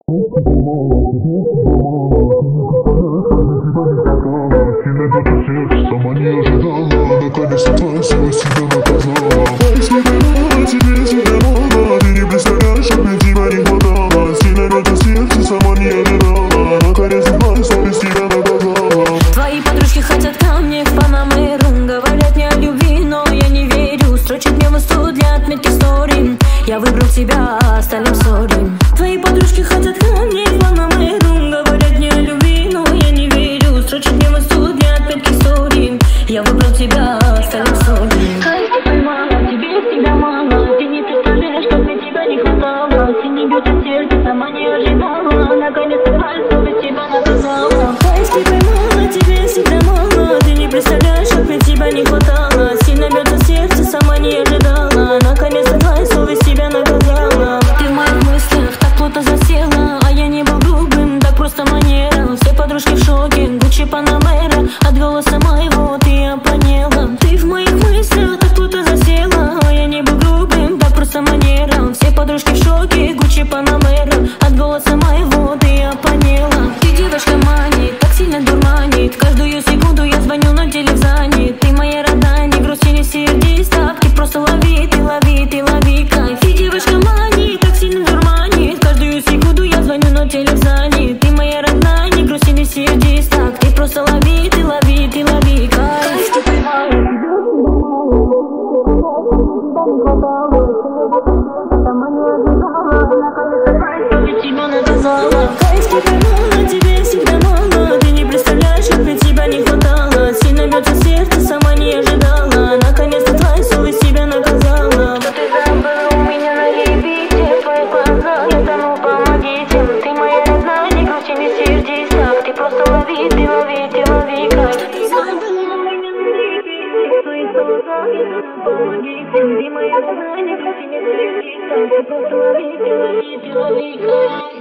Сама не ожидала, наконец-то твоя совесть тебя наказала. Твои слова тебе всегда мало, ты не представляешь, как мне тебя не хватало. Сильно бьется сердце, сама не ожидала, наконец-то твоя совесть тебя наказала. Твои подружки хотят ко мне в Панамеру, говорят мне о любви, но я не верю. Строчат мне в инсту для отметки стори, я выбрал тебя, остальным сори. Твои подружки хотят ко мне в Панамеру, говорят мне о любви, но я не верю. Строчат мне в инсту для отметки стори, я выбрал тебя, остальным сори. Кайф поймала, тебе всегда мало, ты не представляешь, как мне тебя не хватало. Синий бьется сердце, сама не ожидала, наконец-то твоя совесть тебя наказала. Кайф поймала, тебе всегда мало, ты не представляешь, как мне тебя не хватало. Сильно бьется сердце, сама не ожидала, наконец-то твоя совесть тебя наказала. Ты в моих мыслях так плотно засела, а я не был грубым, так просто манера. Все подружки в шоке, Гуччи Панамера, от голоса моего ты опонела. Ты в моих мыслях так плотно засела, а я не был грубым, так просто манера. Все подружки в шоке, Гуччи Панамера, от голоса моего ты опонела. Ты девочка манит, так сильно дурманит, каждую секунду я звоню, но телефон занят. Ты моя родная, не грусти, не сердись так, ты просто лови, ты лови, ты лови кайф. Ты девочка манит, так сильно дурманит, каждую секунду я звоню, но телефон занят. Ты моя родная, не грусти, не сердись так, ты просто лови, ты лови, ты лови кайф. Ты поймала, сама не ожидала, наконец-то твоя совесть тебя наказала. Кайф, ты поймала, тебе всегда мало, ты не представляешь, как мне тебя не хватало. Сильно бьется сердце, сама не ожидала, наконец-то твоя совесть тебя наказала. Что ты забыл у меня на репите, твои глаза, я тону, помогите. Ты моя родная, не грусти, не сердись так, ты просто лови, ты лови, ты лови кайф. Что ты забыл у меня на репите, твои глаза, я тону, помогите. Ты моя родная, не грусти, не сердись так, ты просто лови, ты лови, ты лови кайф.